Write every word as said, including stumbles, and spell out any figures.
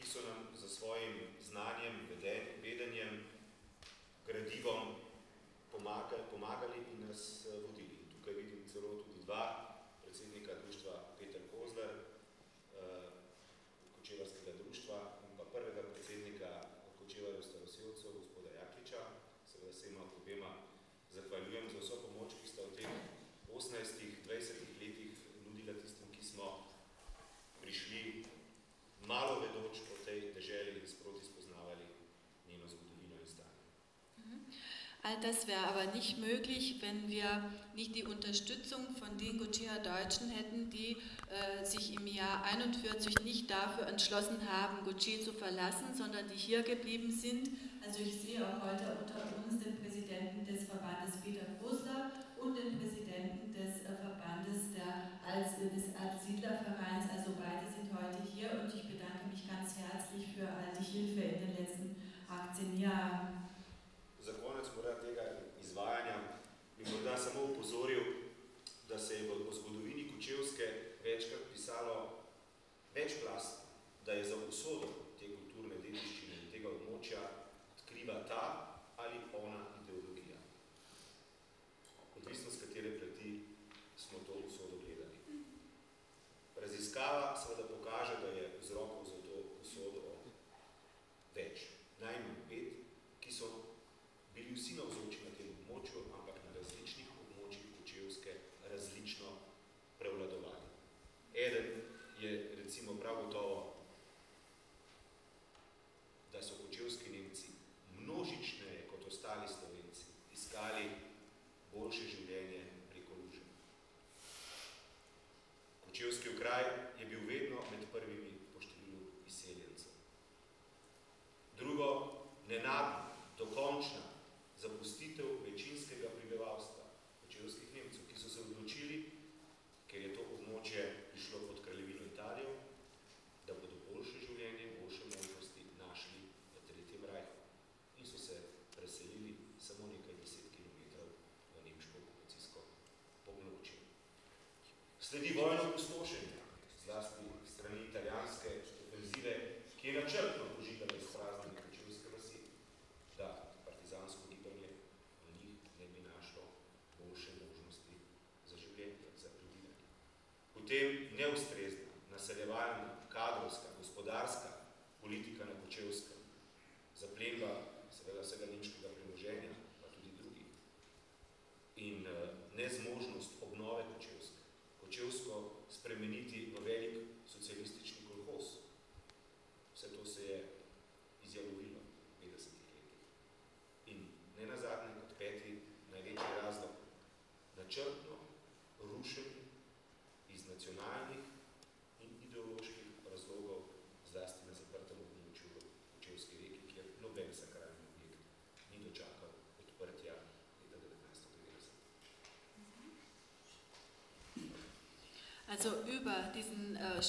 so nam za svojim znanjem, vedenjem, gradivom pomagali, pomagali in nas vodili. Tukaj vidim celo tudi dva predsednika društva Peter Kozler, Kočevarskega društva in pa prvega predsednika Kočevarjev starosevcev, gospoda Jakliča. Seveda se ima obema zahvaljujem za vso pomoč, ki sta v teh osemnajstih, dvajsetih letih nudila tistim, ki smo prišli malo vedoč po tej deželi in sproti spoznavali njeno zgodovino in stanje. All das wäre aber nicht möglich, wenn wir nicht die Unterstützung von den Gocheer Deutschen hätten, die äh, sich im Jahr einundvierzig nicht dafür entschlossen haben, Goche zu verlassen, sondern die hier geblieben sind. Also ich sehe auch heute unter uns den Präsidenten des Verbandes Peter Kozler und den Präsidenten des äh, Verbandes der Alt, des Altsiedlervereins. Also beide sind heute hier und ich bedanke mich ganz herzlich für all die Hilfe in den letzten achtzehn Jahren. Za konec morda tega izvajanja bi morda samo upozoril, da se je v zgodovini Kočevske večkrat pisalo večplastno, da je za usodo te kulturne dediščine in tega območja kriva ta ali ona ideologija. Odvisno s katere plati smo to usodo gledali. Raziskava seveda pokaže, da je vzrokov za to usodo več. Najmanj pet, ki so bili vsi navzoči na tem območju, ampak na različnih območjih Kočevske različno prevladovali. Eden je recimo prav gotovo, da so kočevski Nemci množičneje kot ostali Slovenci iskali boljše življenje preko luže. Kočevski okraj je bil vedno med prvimi po številu izseljencev. Drugo, nenadna, dokončna zapustitev večinskega prebivalstva kočevskih Nemcev, ki so se odločili, ker je to območje prišlo pod kraljevino Italijo, da bodo boljše življenje, boljše možnosti našli v Tretjem rajhu in so se preselili samo nekaj deset kilometrov v nemško okupacijsko območje. Sledi vojno opustošenje, zlasti strani italijanske ofenzive, ki je načrtno požigala izpraznjene kočevske vasi, da partizansko gibanje v njih ne bi našlo boljše možnosti za življenje, za prebivanje. Potem neustrezna, naseljevalna, kadrovska, gospodarska politika na Kočevskem, zaplemba seveda vsega nemškega premoženja, pa tudi drugih, in nezmožnost obnove Kočevske. Kočevsko spremeniti v velik socialistični kolhoz. Vse to se je izjalovilo v petdesetih letih. In ne nazadnje kot peti največji razlog, načrtno rušenje iz nacionalnih in ideoloških razlogov, zlasti na zaprtem območju v Kočevski reki, kjer noben sakralni objekt ni dočakal odprtja leta devetnajststo devetdeset. Also über diesen äh,